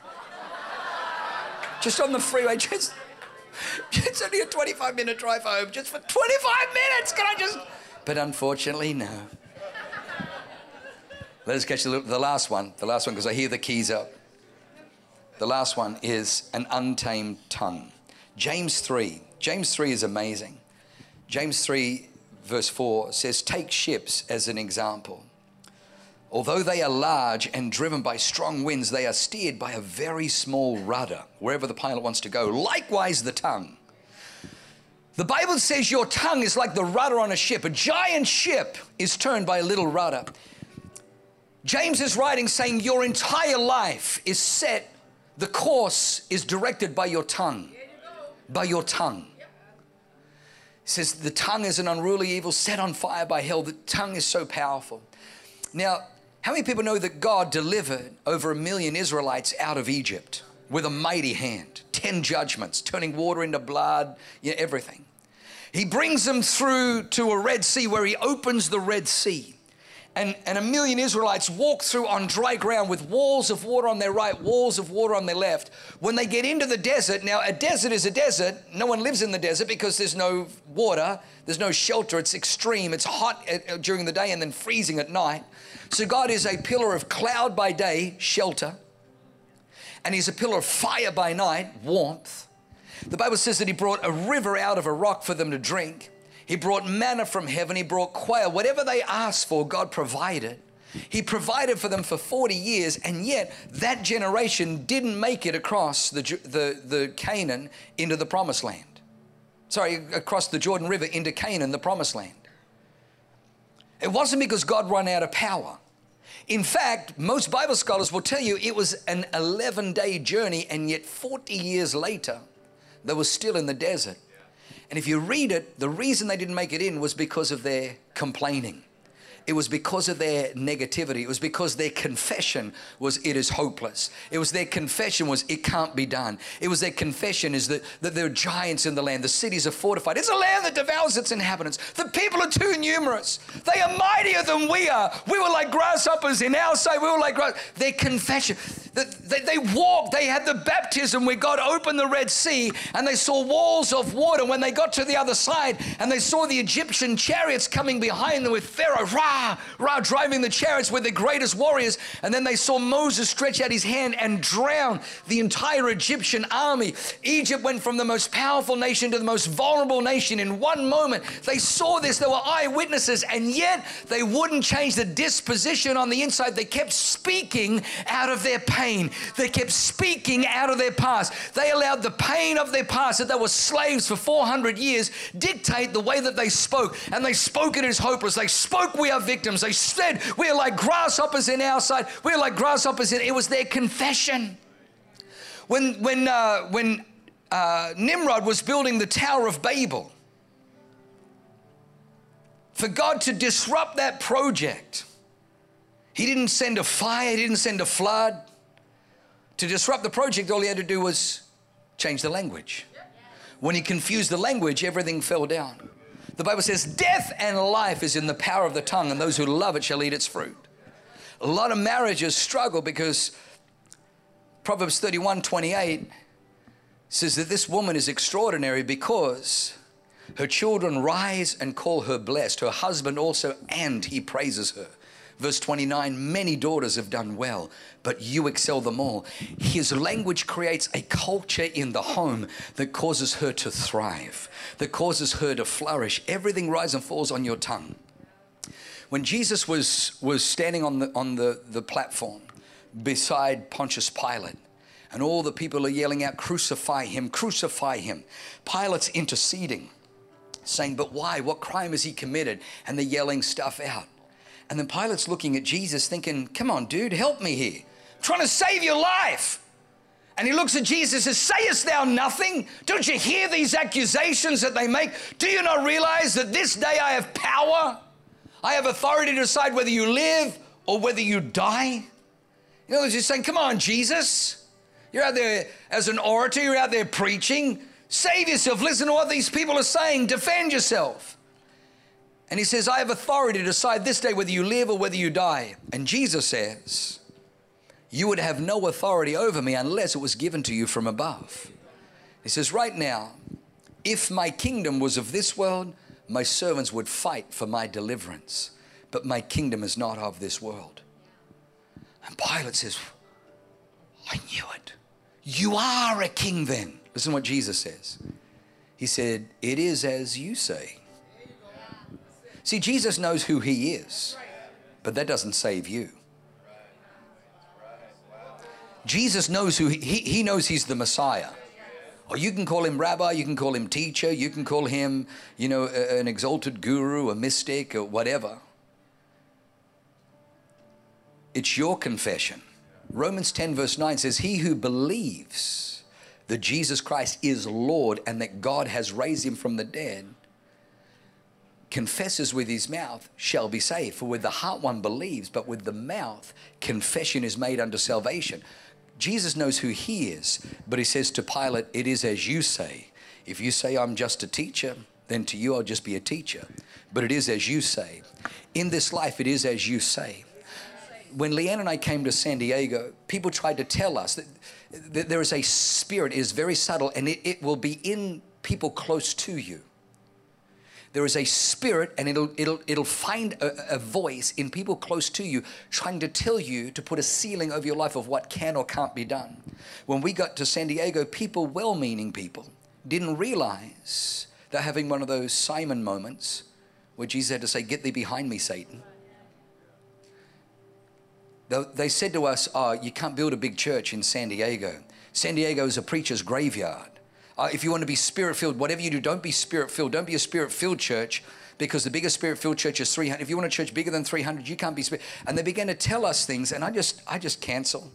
Just on the freeway, it's only a 25-minute drive home, just for 25 minutes, can I just... But unfortunately, no. Let us catch the last one, because I hear the keys up. The last one is an untamed tongue. James 3 is amazing. James 3 verse 4 says, take ships as an example. Although they are large and driven by strong winds, they are steered by a very small rudder, wherever the pilot wants to go. Likewise, the tongue. The Bible says your tongue is like the rudder on a ship. A giant ship is turned by a little rudder. James is writing saying your entire life is set, the course is directed by your tongue. By your tongue. He says the tongue is an unruly evil set on fire by hell. The tongue is so powerful. Now, how many people know that God delivered over 1 million Israelites out of Egypt with a mighty hand? 10 judgments, turning water into blood, everything. He brings them through to a Red Sea where he opens the Red Sea. And 1 million Israelites walk through on dry ground with walls of water on their right, walls of water on their left. When they get into the desert, now a desert is a desert. No one lives in the desert because there's no water, there's no shelter. It's extreme. It's hot during the day and then freezing at night. So God is a pillar of cloud by day, shelter. And he's a pillar of fire by night, warmth. The Bible says that he brought a river out of a rock for them to drink. He brought manna from heaven. He brought quail. Whatever they asked for, God provided. He provided for them for 40 years, and yet that generation didn't make it across the Canaan into the promised land. Sorry, across the Jordan River into Canaan, the promised land. It wasn't because God ran out of power. In fact, most Bible scholars will tell you it was an 11-day journey, and yet 40 years later, they were still in the desert. And if you read it, the reason they didn't make it in was because of their complaining. It was because of their negativity. It was because their confession was, it is hopeless. It was their confession was, it can't be done. It was their confession is that there are giants in the land. The cities are fortified. It's a land that devours its inhabitants. The people are too numerous. They are mightier than we are. We were like grasshoppers in our sight. We were like their confession. They walked. They had the baptism where God opened the Red Sea and they saw walls of water. When they got to the other side and they saw the Egyptian chariots coming behind them with Pharaoh, driving the chariots with the greatest warriors. And then they saw Moses stretch out his hand and drown the entire Egyptian army. Egypt went from the most powerful nation to the most vulnerable nation in one moment. They saw this. They were eyewitnesses, and yet they wouldn't change the disposition on the inside. They kept speaking out of their pain. They kept speaking out of their past. They allowed the pain of their past, that they were slaves for 400 years, dictate the way that they spoke. And they spoke it as hopeless. They spoke, we are victims. They said, we are like grasshoppers in our sight. We are like grasshoppers in... It was their confession. When Nimrod was building the Tower of Babel, for God to disrupt that project, he didn't send a fire, he didn't send a flood. To disrupt the project, all he had to do was change the language. When he confused the language, everything fell down. The Bible says, death and life is in the power of the tongue, and those who love it shall eat its fruit. A lot of marriages struggle because Proverbs 31:28 says that this woman is extraordinary because her children rise and call her blessed, her husband also, and he praises her. Verse 29, many daughters have done well, but you excel them all. His language creates a culture in the home that causes her to thrive, that causes her to flourish. Everything rises and falls on your tongue. When Jesus was standing on the platform beside Pontius Pilate, and all the people are yelling out, crucify him, crucify him. Pilate's interceding, saying, but why? What crime has he committed? And they're yelling stuff out. And then Pilate's looking at Jesus thinking, come on, dude, help me here. I'm trying to save your life. And he looks at Jesus and says, sayest thou nothing? Don't you hear these accusations that they make? Do you not realize that this day I have power? I have authority to decide whether you live or whether you die. You know, he's saying, come on, Jesus. You're out there as an orator. You're out there preaching. Save yourself. Listen to what these people are saying. Defend yourself. And he says, I have authority to decide this day whether you live or whether you die. And Jesus says, you would have no authority over me unless it was given to you from above. He says, right now, if my kingdom was of this world, my servants would fight for my deliverance. But my kingdom is not of this world. And Pilate says, I knew it. You are a king then. Listen to what Jesus says. He said, it is as you say. See, Jesus knows who he is, but that doesn't save you. Jesus knows who he knows he's the Messiah. Or you can call him rabbi, you can call him teacher, you can call him, you know, an exalted guru, a mystic, or whatever. It's your confession. Romans 10 verse 9 says, he who believes that Jesus Christ is Lord and that God has raised him from the dead, confesses with his mouth shall be saved. For with the heart one believes, but with the mouth confession is made unto salvation. Jesus knows who he is, but he says to Pilate, it is as you say. If you say I'm just a teacher, then to you I'll just be a teacher. But it is as you say. In this life, it is as you say. When Leanne and I came to San Diego, people tried to tell us that there is a spirit, it is very subtle, and it will be in people close to you. There is a spirit, and it'll find a voice in people close to you trying to tell you to put a ceiling over your life of what can or can't be done. When we got to San Diego, people, well-meaning people, didn't realize they're having one of those Simon moments where Jesus had to say, get thee behind me, Satan. They said to us, oh, you can't build a big church in San Diego. San Diego is a preacher's graveyard. If you want to be spirit-filled, whatever you do, don't be spirit-filled. Don't be a spirit-filled church, because the biggest spirit-filled church is 300. If you want a church bigger than 300, you can't be spirit. And they began to tell us things, and I just cancel.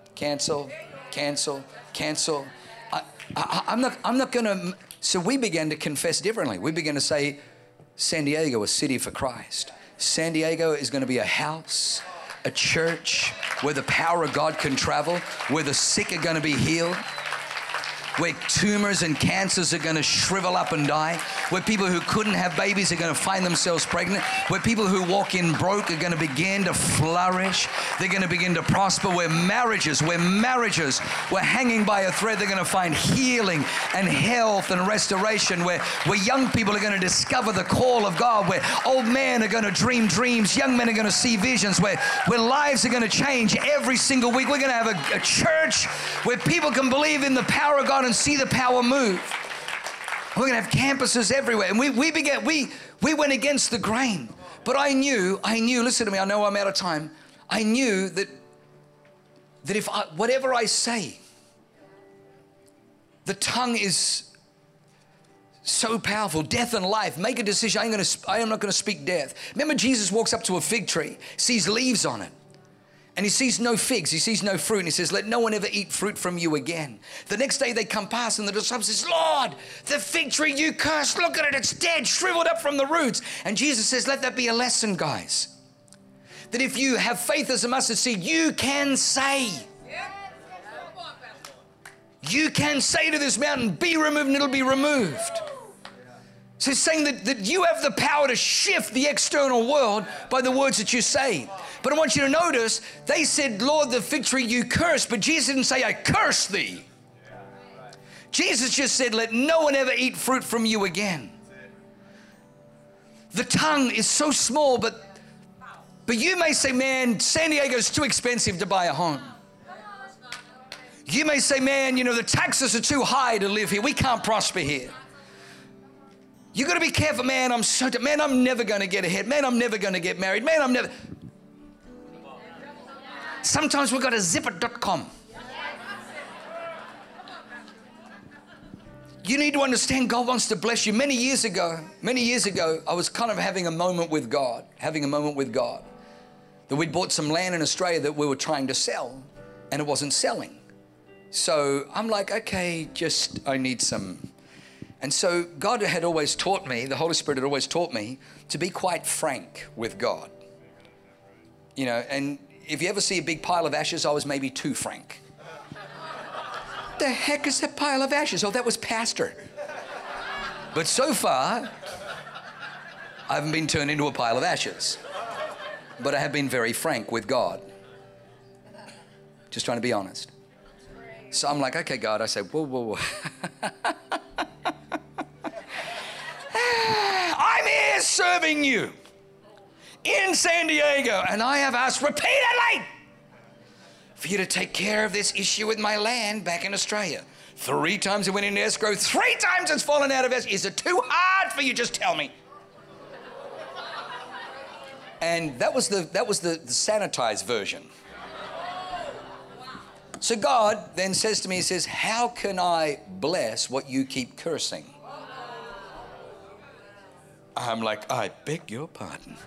I'm not going to. So we began to confess differently. We began to say, San Diego, a city for Christ. San Diego is going to be a house, a church where the power of God can travel, where the sick are going to be healed, where tumors and cancers are going to shrivel up and die, where people who couldn't have babies are going to find themselves pregnant, where people who walk in broke are going to begin to flourish, they're going to begin to prosper, where marriages were hanging by a thread, they're going to find healing and health and restoration, where young people are going to discover the call of God, where old men are going to dream dreams, young men are going to see visions, where lives are going to change every single week. We're going to have a church where people can believe in the power of God and see the power move. We're going to have campuses everywhere. And we went against the grain. But I knew, listen to me, I know I'm out of time. I knew that if whatever I say, the tongue is so powerful. Death and life. Make a decision. I am not going to speak death. Remember, Jesus walks up to a fig tree, sees leaves on it. And he sees no figs, he sees no fruit, and he says, let no one ever eat fruit from you again. The next day they come past, and the disciples says, Lord, the fig tree you cursed, look at it, it's dead, shriveled up from the roots. And Jesus says, let that be a lesson, guys. That if you have faith as a mustard seed, you can say. You can say to this mountain, be removed, and it'll be removed. So he's saying that you have the power to shift the external world by the words that you say. But I want you to notice, they said, Lord, the fig tree you cursed, but Jesus didn't say, I curse thee. Jesus just said, let no one ever eat fruit from you again. The tongue is so small, but you may say, man, San Diego is too expensive to buy a home. You may say, man, you know, the taxes are too high to live here. We can't prosper here. You got to be careful, man. I'm never going to get ahead. Man, I'm never going to get married. Man, I'm never. Sometimes we've got to zipper.com. You need to understand God wants to bless you. Many years ago, I was kind of having a moment with God, that we'd bought some land in Australia that we were trying to sell, and it wasn't selling. So I'm like, okay, I need some. And so God had always taught me, the Holy Spirit had always taught me to be quite frank with God. You know, and if you ever see a big pile of ashes, I was maybe too frank. The heck is that pile of ashes? Oh, that was pastor. But so far, I haven't been turned into a pile of ashes. But I have been very frank with God. Just trying to be honest. So I'm like, okay, God, I say, whoa. I'm here serving you in San Diego, and I have asked repeatedly for you to take care of this issue with my land back in Australia. 3 times it went into escrow. 3 times it's fallen out of escrow. Is it too hard for you? Just tell me. And that was the sanitized version. So God then says to me, he says, how can I bless what you keep cursing? I'm like, I beg your pardon.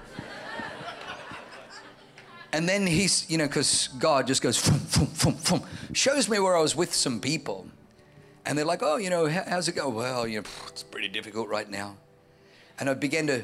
And then he's, you know, because God just goes, foom, foom, foom, foom, shows me where I was with some people. And they're like, oh, you know, how's it go? Well, you know, it's pretty difficult right now. And I began to,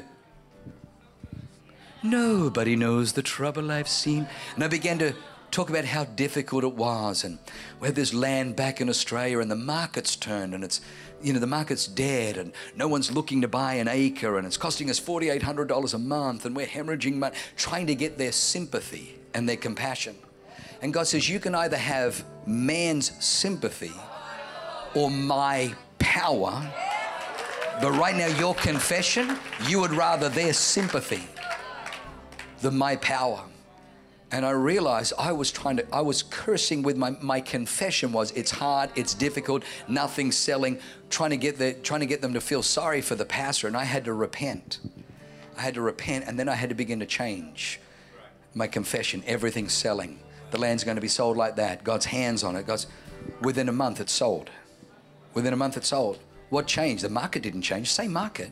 nobody knows the trouble I've seen. And I began to talk about how difficult it was. And we had this land back in Australia and the market's turned and it's, you know, the market's dead and no one's looking to buy an acre and it's costing us $4,800 a month and we're hemorrhaging money, trying to get their sympathy and their compassion. And God says, you can either have man's sympathy or my power, but right now your confession, you would rather their sympathy than my power. And I realized I was cursing with my confession was, it's hard, it's difficult, nothing's selling, trying to get them to feel sorry for the pastor. And I had to repent. And then I had to begin to change my confession. Everything's selling. The land's going to be sold like that. God's hands on it. Within a month it's sold. What changed? The market didn't change. Same market.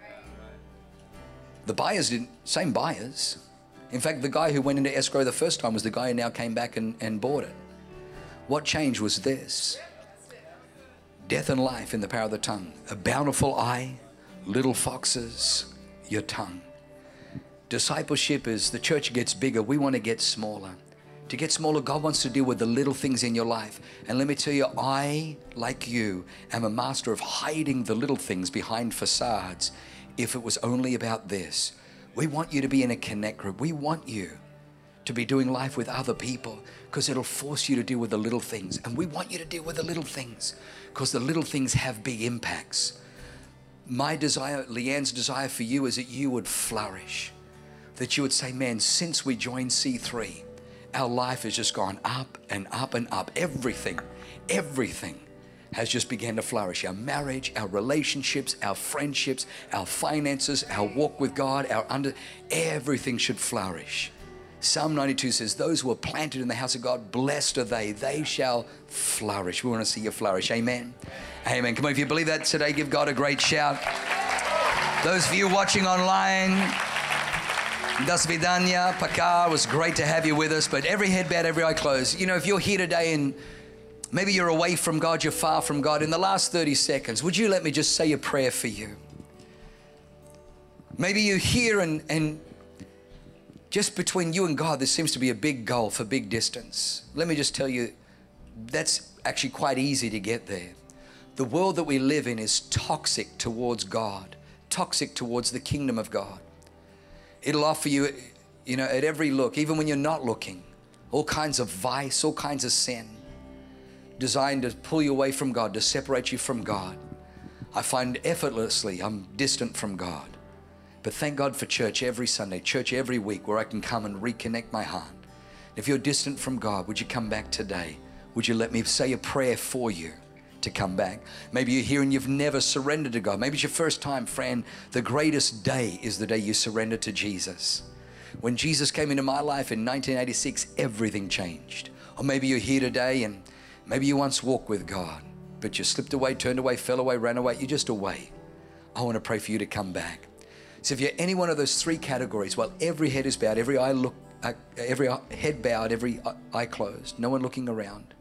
The buyers didn't, same buyers. In fact, the guy who went into escrow the first time was the guy who now came back and bought it. What changed was this. Death and life in the power of the tongue. A bountiful eye, little foxes, your tongue. Discipleship is the church gets bigger. We want to get smaller. To get smaller, God wants to deal with the little things in your life. And let me tell you, I, like you, am a master of hiding the little things behind facades. If it was only about this. We want you to be in a connect group. We want you to be doing life with other people because it'll force you to deal with the little things. And we want you to deal with the little things because the little things have big impacts. My desire, Leanne's desire for you is that you would flourish. That you would say, man, since we joined C3, our life has just gone up and up and up. Everything has just began to flourish. Our marriage, our relationships, our friendships, our finances, our walk with God, everything should flourish. Psalm 92 says, those who are planted in the house of God, blessed are they shall flourish. We want to see you flourish. Amen. Amen. Come on, if you believe that today, give God a great shout. Those of you watching online, Das Vidania, Pakar, it was great to have you with us, but every head bowed, every eye closed. You know, if you're here today and maybe you're away from God, you're far from God. In the last 30 seconds, would you let me just say a prayer for you? Maybe you're here and just between you and God, there seems to be a big gulf, a big distance. Let me just tell you, that's actually quite easy to get there. The world that we live in is toxic towards God, toxic towards the kingdom of God. It'll offer you, at every look, even when you're not looking, all kinds of vice, all kinds of sin designed to pull you away from God, to separate you from God. I find effortlessly I'm distant from God. But thank God for church every Sunday, church every week, where I can come and reconnect my heart. If you're distant from God, would you come back today? Would you let me say a prayer for you to come back? Maybe you're here and you've never surrendered to God. Maybe it's your first time, friend. The greatest day is the day you surrender to Jesus. When Jesus came into my life in 1986, everything changed. Or maybe you're here today and maybe you once walked with God, but you slipped away, turned away, fell away, ran away. You're just away. I want to pray for you to come back. So if you're any one of those three categories, well, every head is bowed, every head bowed, every eye closed, no one looking around.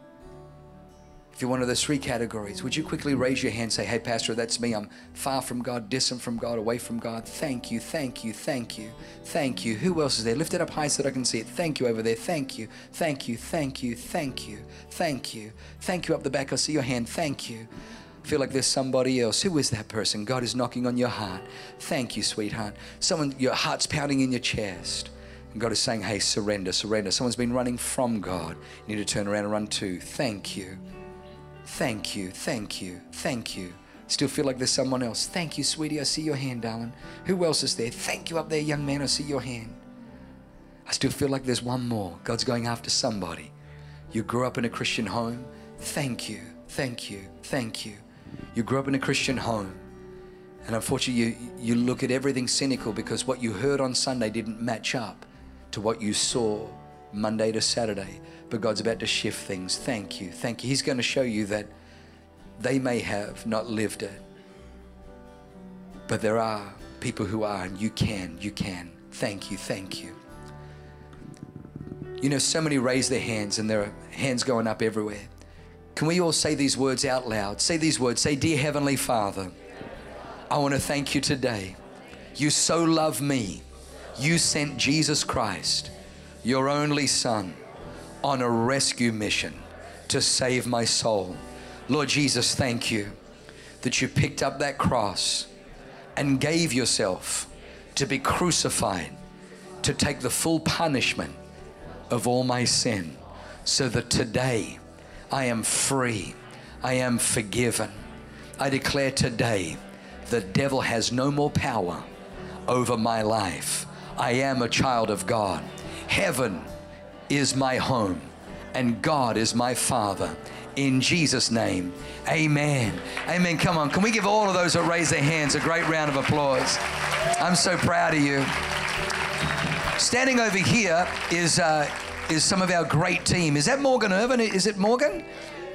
If you're one of those three categories, would you quickly raise your hand and say, hey, Pastor, that's me. I'm far from God, distant from God, away from God. Thank you, thank you, thank you, thank you. Who else is there? Lift it up high so that I can see it. Thank you over there. Thank you, thank you, thank you, thank you, thank you. Thank you up the back. I see your hand. Thank you. I feel like there's somebody else. Who is that person? God is knocking on your heart. Thank you, sweetheart. Someone, your heart's pounding in your chest. And God is saying, hey, surrender, surrender. Someone's been running from God. You need to turn around and run too. Thank you. Thank you, thank you, thank you. Still feel like there's someone else. Thank you, sweetie. I see your hand, darling. Who else is there? Thank you up there, young man. I see your hand. I still feel like there's one more. God's going after somebody. You grew up in a Christian home. Thank you, thank you, thank you. You grew up in a Christian home. And unfortunately, you look at everything cynical because what you heard on Sunday didn't match up to what you saw Monday to Saturday. But God's about to shift things. Thank you, thank you. He's going to show you that they may have not lived it, but there are people who are, and you can. Thank you, thank you. So many raise their hands and there are hands going up everywhere. Can we all say these words out loud? Say these words. Say, dear Heavenly Father, I want to thank you today. You so love me. You sent Jesus Christ, your only Son, on a rescue mission to save my soul. Lord Jesus, thank you that you picked up that cross and gave yourself to be crucified, to take the full punishment of all my sin, so that today I am free, I am forgiven. I declare today the devil has no more power over my life. I am a child of God. Heaven is my home and God is my Father. In Jesus' name, amen. Amen. Come on, can we give all of those that raise their hands a great round of applause? I'm so proud of you. Standing over here is some of our great team. Is that Morgan Irvin? Is it Morgan?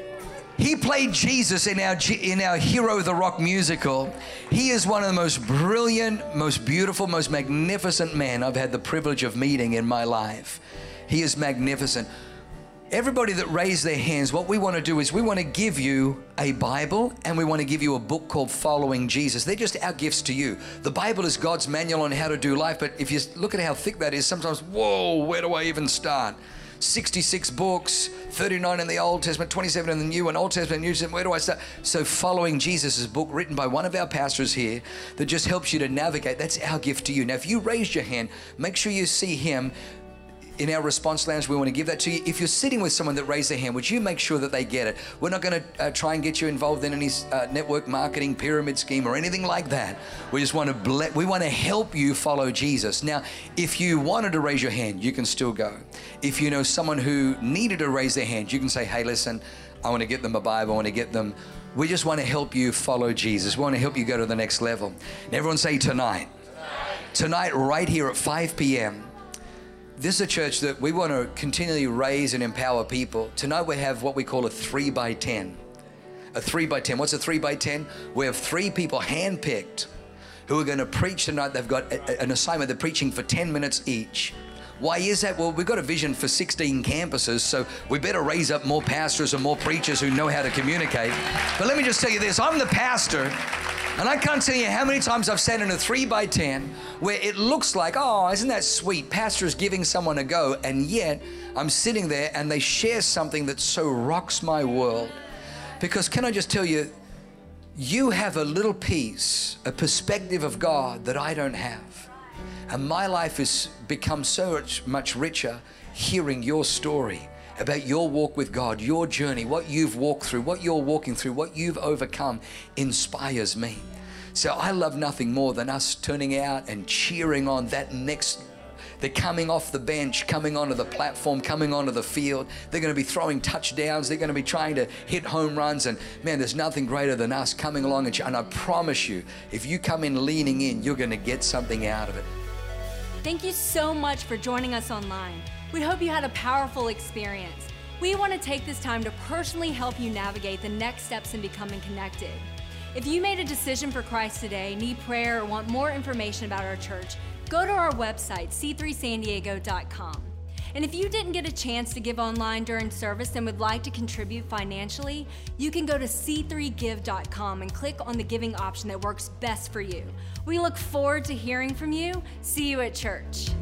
He played Jesus in our Hero the Rock musical. He is one of the most brilliant, most beautiful, most magnificent men I've had the privilege of meeting in my life. He is magnificent. Everybody that raised their hands, what we want to do is we want to give you a Bible and we want to give you a book called Following Jesus. They're just our gifts to you. The Bible is God's manual on how to do life, but if you look at how thick that is, sometimes, whoa, where do I even start? 66 books, 39 in the Old Testament, 27 in the New, and Old Testament, New Testament, where do I start? So Following Jesus is a book written by one of our pastors here that just helps you to navigate. That's our gift to you. Now, if you raised your hand, make sure you see him in our response lounge. We want to give that to you. If you're sitting with someone that raised their hand, would you make sure that they get it? We're not going to try and get you involved in any network marketing pyramid scheme or anything like that. We just want to help you follow Jesus. Now, if you wanted to raise your hand, you can still go. If you know someone who needed to raise their hand, you can say, hey, listen, I want to get them a Bible. I want to get them. We just want to help you follow Jesus. We want to help you go to the next level. And everyone say tonight. Tonight, right here at 5 p.m., this is a church that we want to continually raise and empower people. Tonight we have what we call a 3x10. A 3x10. What's a 3x10? We have 3 people handpicked who are going to preach tonight. They've got an assignment. They're preaching for 10 minutes each. Why is that? Well, we've got a vision for 16 campuses, so we better raise up more pastors and more preachers who know how to communicate. But let me just tell you this. I'm the pastor. And I can't tell you how many times I've sat in a 3x10 where it looks like, oh, isn't that sweet? Pastor is giving someone a go. And yet I'm sitting there and they share something that so rocks my world. Because can I just tell you, you have a little piece, a perspective of God that I don't have. And my life has become so much richer hearing your story about your walk with God, your journey, what you've walked through, what you're walking through, what you've overcome inspires me. So I love nothing more than us turning out and cheering on that next. They're coming off the bench, coming onto the platform, coming onto the field. They're going to be throwing touchdowns. They're going to be trying to hit home runs. And man, there's nothing greater than us coming along. And I promise you, if you come in leaning in, you're going to get something out of it. Thank you so much for joining us online. We hope you had a powerful experience. We want to take this time to personally help you navigate the next steps in becoming connected. If you made a decision for Christ today, need prayer, or want more information about our church, go to our website, c3sandiego.com. And if you didn't get a chance to give online during service and would like to contribute financially, you can go to c3give.com and click on the giving option that works best for you. We look forward to hearing from you. See you at church.